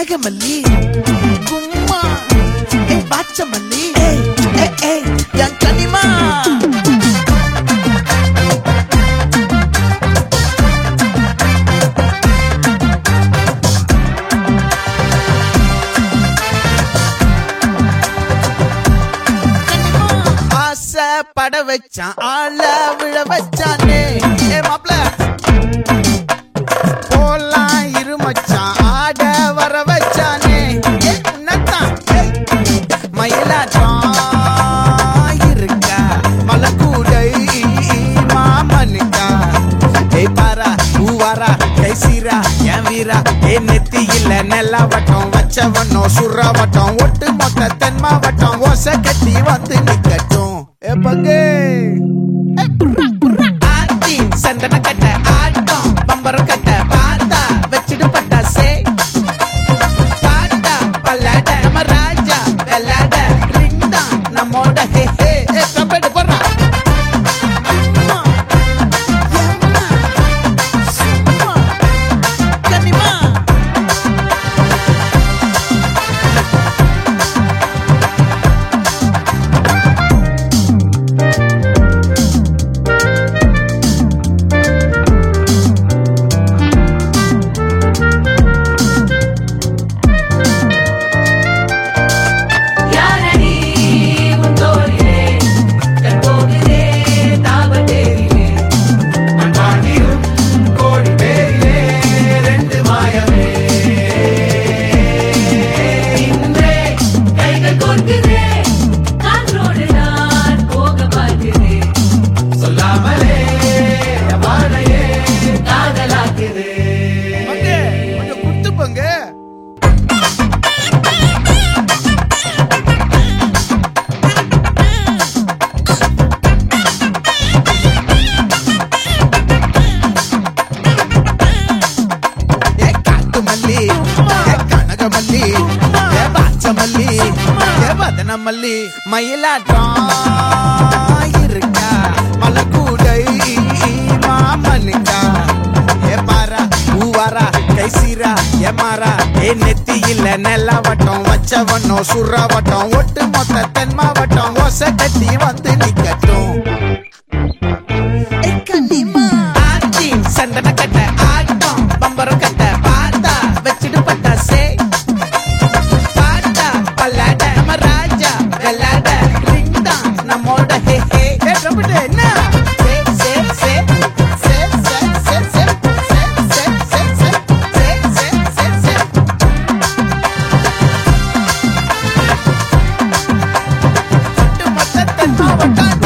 கனகமல்லி கும்மா பாச்சமல்லி என் கனிமா பட வச்சான் ஆள விழ வச்சானே மாப்ள போலாம் இருமச்சான் ஆட வர வச்சானே உன்னத்தான் மயிலாட்டம் இருக்கா மலக்கூடை மாமனுக்கா பாரா பூவாரா கைசீரா என் வீரா நெத்தி இல்ல நெல்லா வட்டம் வச்சவனோ சுறா வட்டம் ஒட்டு மொத்த தென் மாவட்டம் ஓசை கட்டி வந்து நிக்கட்டும் பங்கே ஆத்தி சந்தன கட்ட ஆட்டம் பம்பரம் கட்ட பார்த்தா வச்சிடு பட்டாசே பாட்டா பல்லாட நம்ம ராஜா வெள்ளாட ரிங் தான் நம்மோட ஹே ஹே கம்பெடு போடுறா கனகமல்லி பாச்சமல்லி வதனமல்லி மயிலாட்டம் இருக்கா மலக்கூடை மாமனுக்கா பாரா பூவாரா கைசீரா மாறா நெத்தி இல்ல நெல்லா வட்டம் வச்சவனோ சுறா வட்டம் ஒட்டு மொத்த தென் மாவட்டம் ஓசை கட்டி வந்து நிக்கட்டும் சந்தன கட்ட ஆட்டம் பம்பரம் கட்ட பார்த்தா வச்சிடு பட்டாசே பாட்டா பல்லாட நம்ம ராஜா வெள்ளாட ரிங் தான் நம்மோட ஹே ஹே என்ன மொத்த தென் மாவட்டம்